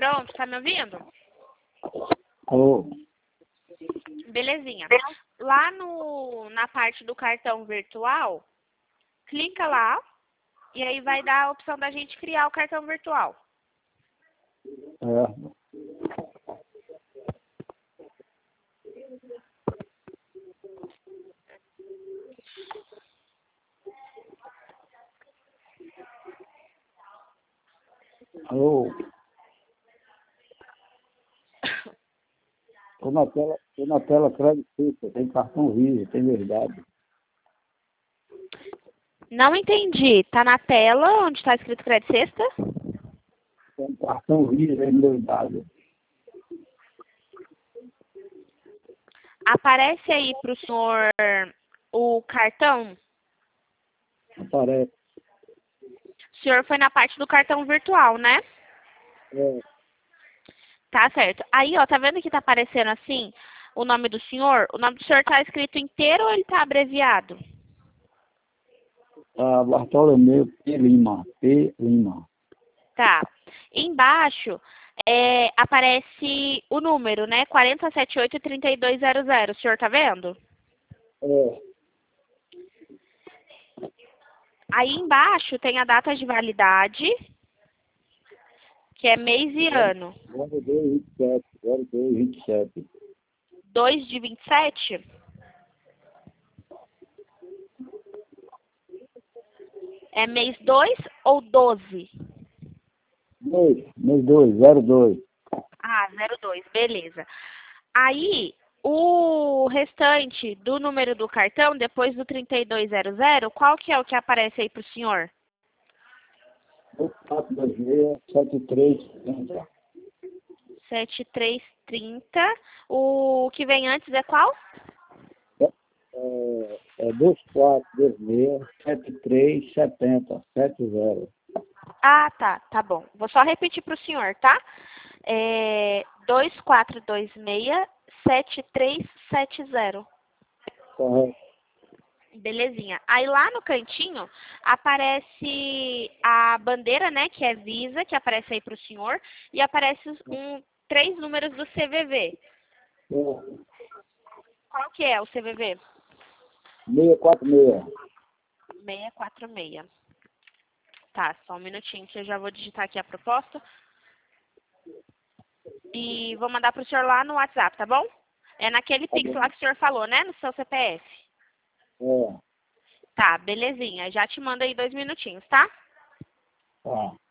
Pronto, tá me ouvindo? Oh, Belezinha. Lá na parte do cartão virtual, clica lá e aí vai dar a opção da gente criar o cartão virtual. é. Alô? Tô na tela crédito fixa, tem cartão Visa, tem verdade. Não entendi. Tá na tela onde está escrito crédito sexta? Tem cartão Visa, tem verdade. Aparece aí pro senhor o cartão. Aparece. O senhor foi na parte do cartão virtual, né? É, Tá certo. Aí, ó, tá vendo que tá aparecendo assim o nome do senhor? O nome do senhor tá escrito inteiro ou ele tá abreviado? tá Bartolomeu P. Lima. P. Lima. Tá. Embaixo aparece o número, né? 4078-3200. O senhor tá vendo? É, Aí embaixo tem a data de validade, que é mês e ano. 0227. 0227. 2 de 27? É mês 2 ou 12? Mês 2, 02. Ah, 02, beleza. Aí, o restante do número do cartão, depois do 3200, qual que é o que aparece aí pro senhor? 426 7330. 7330. O que vem antes é qual? É 2426 7370 70. Ah, tá, tá bom. Vou só repetir pro senhor, tá? 2426-7370. Correto. Belezinha. Aí lá no cantinho aparece a bandeira, né, que é Visa, que aparece aí pro senhor, e aparece 3 números do CVV. Qual que é o CVV? 646. 646. Tá, só um minutinho que eu já vou digitar aqui a proposta. E vou mandar pro senhor lá no WhatsApp, tá bom? É naquele Pix lá que o senhor falou, né? No seu CPF. É, Tá, belezinha. Já te mando aí 2 minutinhos, tá? tá.